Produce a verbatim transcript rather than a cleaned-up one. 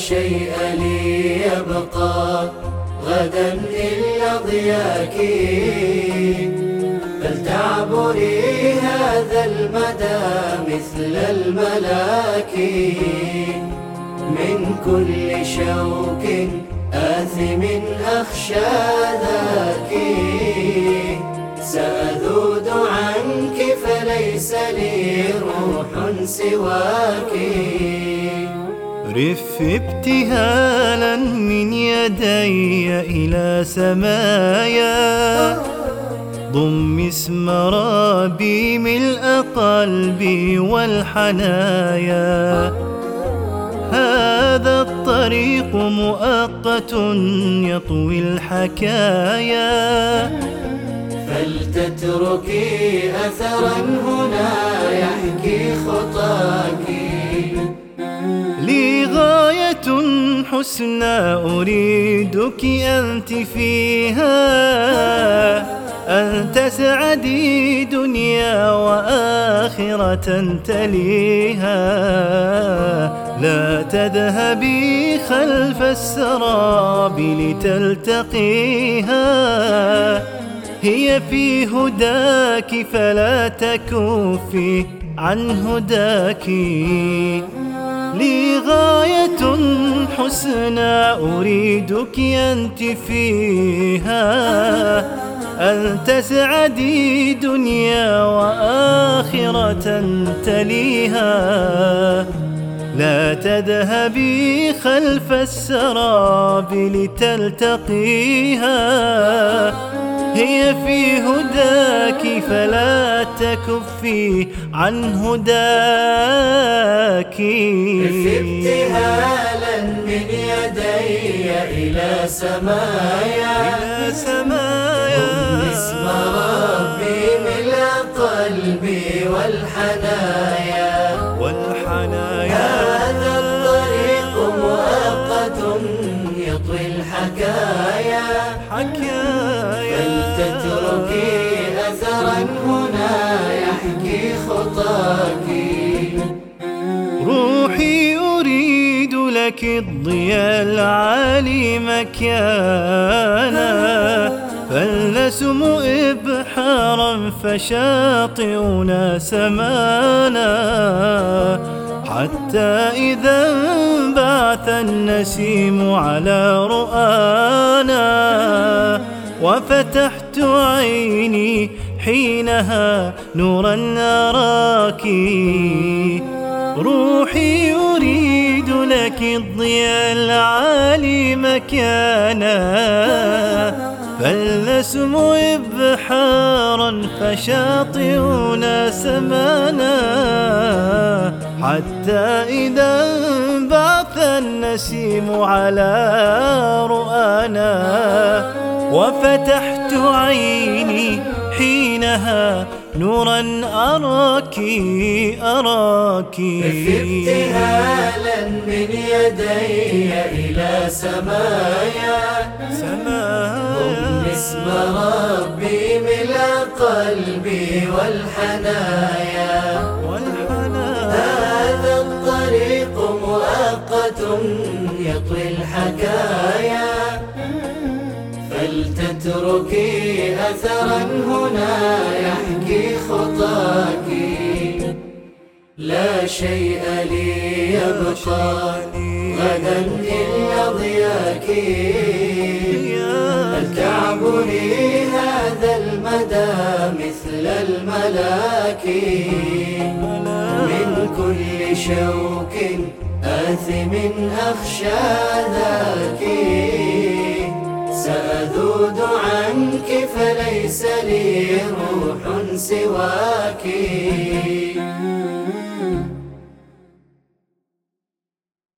شيء لي يبقى غدا إلا ضياك، فلتعبري هذا المدى مثل الملاك. من كل شوك آثم أخشى ذاك، سأذود عنك فليس لي روح سواك. رف ابتهالا من يدي إلى سمايا، ضم اسم ربي ملء قلبي والحنايا. هذا الطريق مؤقت يطوي الحكايا، فلتتركي أثرا هنا يحكي خطاك. لي غاية حسنى أريدك أنت فيها، أن تسعدي دنيا وآخرة تليها. لا تذهبي خلف السراب لتلتقيها، هي في هداك فلا تكفي عن هداك. لي غاية حسنى أريدك أنت فيها، أن تسعدي دنيا وآخرة تليها. لا تذهبي خلف السراب لتلتقيها، هي في هداك فلا تكفي عن هداك. رف ابتهالا من يدي إلى سمايا، إلى سمايا. ضم اسم ربي ملء قلبي والحنايا والحنايا. هذا الطريق مؤقت يطوي الحكايا، حكايا. فلتتركي أثرا هنا يحكي خطاك. روحي أريد لك الضياء العالي مكانا، فلنسم إبحارا فشاطئنا سمانا. حتى إذا انبعث النسيم على رؤانا، وفتحت عيني حينها نورا أراك. روحي أريد لك الضياء العالي مكانا، فلنسم إبحارا فشاطئنا سمانا. حتى إذا انبعث النسيم على رؤانا، وفتحت عيني حينها نورا أراك أراك. رف ابتهالا من يدي إلى سمايا، ضم اسم ربي ملء قلبي والحنايا. هذا الطريق مؤقت يطوي الحكايا، فلتتركي أثرا هنا يحكي خطاك. لا شيء لي يبقى غدا إلا ضياك، فلتعبري هذا المدى مثل الملاك. من كل شوك آثم أخشى ذاك، سأذود عنك فليس لي روح سواك.